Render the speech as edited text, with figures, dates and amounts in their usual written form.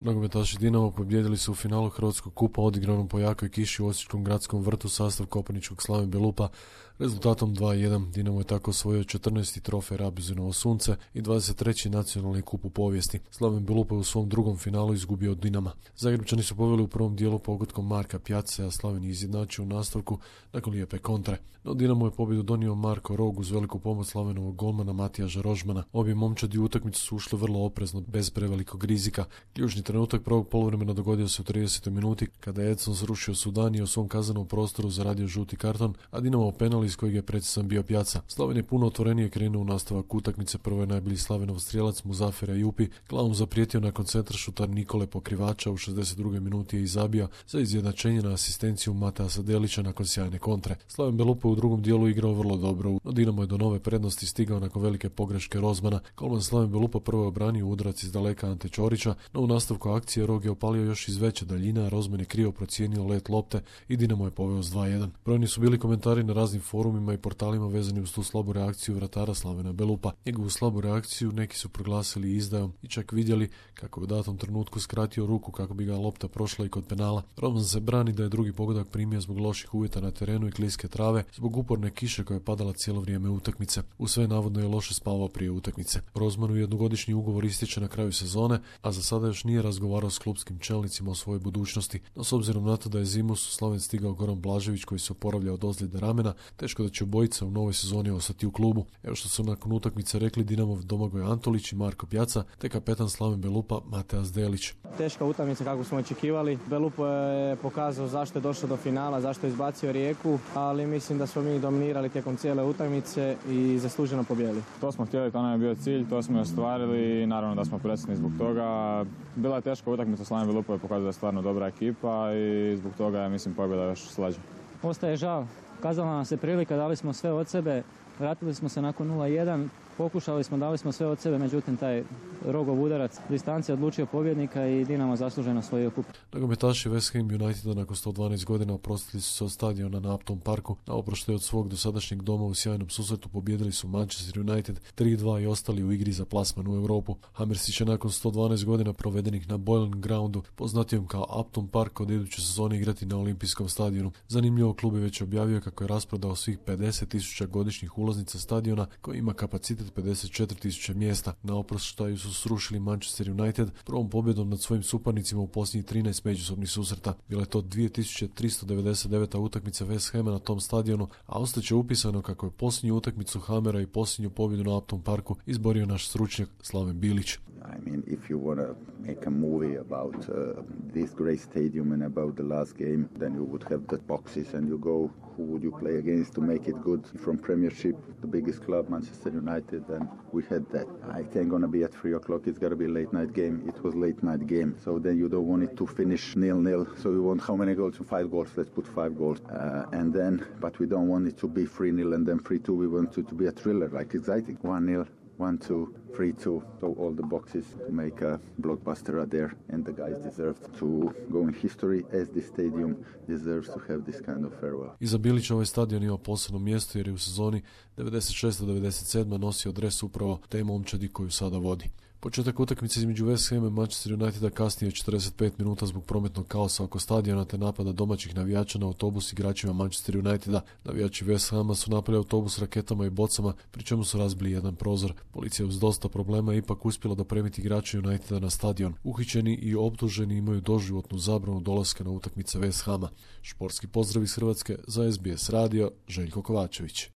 Nogometaši Dinamo pobijedili su u finalu Hrvatskog kupa odigranom po jakoj kiši u Osječkom gradskom vrtu sastav Koprivničkog Slaven Belupa rezultatom 2:1. Dinamo je tako osvojio 14. trofej Rabuzinovo sunce i 23. nacionalni kup u povijesti. Slaven Belupa je u svom drugom finalu izgubio od Dinama. Zagrepčani su poveli u prvom dijelu pogodkom Marka Pjace, a Slaven je izjednačio u nastavku nakon lijepe kontre. No Dinamo je pobjedu donio Marko Rog uz veliku pomoć Slavenovog golmana Matijaža Rožmana. Obje momčadi u utakmicu su ušli vrlo oprezno, bez prevelikog rizika. Ključni trenutak prvog poluvremena dogodio se u 30. minuti kada je Edson srušio Sudani i u svom kaznenom prostoru zaradio žuti karton, a Dinamo penal iz kojeg je precisan bio Pjaca. Slaven je puno otvorenije krenuo u nastavak utakmice, prvo je najbolji Slavenov strijelac Muzafir Ajupi glavom zaprijetio nakon centaršutar Nikole Pokrivača u 62. minuti je izabio za izjednačenje na asistenciju Mateasa Delića nakon sjajne kontre. Slaven Belupa u drugom dijelu igrao vrlo dobro, no Dinamo je do nove prednosti stigao nakon velike pogreške Rozmana. Golman Slaven Belupa prvo je obranio udarac iz daleka Ante Ćorića, no u nastavku akcije Rog je opalio još iz veće daljine, a Rozman je krivo procijenio let lopte i Dinamo je poveo s 2:1. Brojni su bili komentari na raznim forumima i portalima vezani uz tu slabu reakciju vratara Slavena Belupa. Njegovu slabu reakciju neki su proglasili izdajom i čak vidjeli kako je u datom trenutku skratio ruku kako bi ga lopta prošla i kod penala. Rozman se brani da je drugi pogodak primio zbog loših uvjeta na terenu i kliske trave, zbog uporne kiše koja je padala cijelo vrijeme utakmice. U sve navodno je loše spavao prije utakmice. Rozmanu jednogodišnji ugovor istječe na kraju sezone, a za sada još nije razgovarao s klubskim čelnicima o svojoj budućnosti. No s obzirom na to da je zimus u Slaven stigao Goran Blažević koji se oporavlja od ozljede ramena, teško da će obojica u novoj sezoni ostati u klubu. Evo što su nakon utakmice rekli Dinamov Domagoj Antolić i Marko Pjaca, te kapetan Slaven Belupa Mateas Delić. Teška utakmica kako smo očekivali. Belupa je pokazao zašto je došao do finala, zašto je izbacio Rijeku, ali mislim da smo mi dominirali tijekom cijele utakmice i zasluženo pobijedili. To smo htjeli, to nam je bio cilj, to smo ostvarili i naravno da smo presretni zbog toga. Bila je teška utakmica, Slaven Belupa je pokazao da je stvarno dobra ekipa i zbog toga je, mislim, pobjeda još slađa. Ostaje žal. Kazala nam se prilika, dali smo sve od sebe, vratili smo se nakon 0:1, pokušali smo, dali smo sve od sebe, međutim taj Rogov udarac distancije odlučio pobjednika i Dinamo zasluženo osvojio kup. Nogometaši West Ham Uniteda nakon 112 godina oprostili su se od stadiona na Upton Parku. Na oproštaj od svog dosadašnjeg doma u sjajnom susretu pobijedili su Manchester United 3:2 i ostali u igri za plasman u Europu. Hammersi će nakon 112 godina provedenih na Boylan Groundu, poznatijom kao Upton Park, od iduće sezone igrati na Olimpijskom stadionu. Zanimljivo, klub je već objavio kako je rasprodao svih 50.000 godišnjih ulaznica stadiona koji ima kapacitet 54.000 mjesta. Na oproštaju su srušili Manchester United prvom pobjedom nad svojim suparnicima u posljednjih 13 međusobnih susreta. Bila je to 2399. utakmica West Hama na tom stadionu, a ostaće upisano kako je posljednju utakmicu Hamera i posljednju pobjedu na Upton Parku izborio naš stručnjak Slaven Bilić. I mean, if you want to make a movie about this great stadium and about the last game, then you would have the boxes and you go, who would you play against to make it good? From Premiership, the biggest club, Manchester United, and we had that. It ain't gonna be at 3 o'clock, it's gotta be a late night game. It was late night game, so then you don't want it to finish 0-0, so you want how many goals? 5 goals, let's put 5 goals. And then, but we don't want it to be 3-0 and then 3-2, we want it to be a thriller, like exciting. 1-0. 1-2, 3-2, so all the boxes to make a blockbuster are there, and the guys deserve to go in history as this stadium deserves to have this kind of farewell. Iza Bilića ovaj stadion ima posebno mjesto jer je u sezoni 96-97 nosio dres upravo te momčadi koju sada vodi. Početak utakmice između West Hama i Manchester Uniteda kasnije je 45 minuta zbog prometnog kaosa oko stadiona te napada domaćih navijača na autobus igračima Manchester Uniteda. Navijači West Hama su napali autobus raketama i bocama, pri čemu su razbili jedan prozor. Policija uz dosta problema je ipak uspjela dopremiti igrače Uniteda na stadion. Uhićeni i optuženi imaju doživotnu zabranu dolaska na utakmice West Hama. Športski pozdrav iz Hrvatske za SBS radio, Željko Kovačević.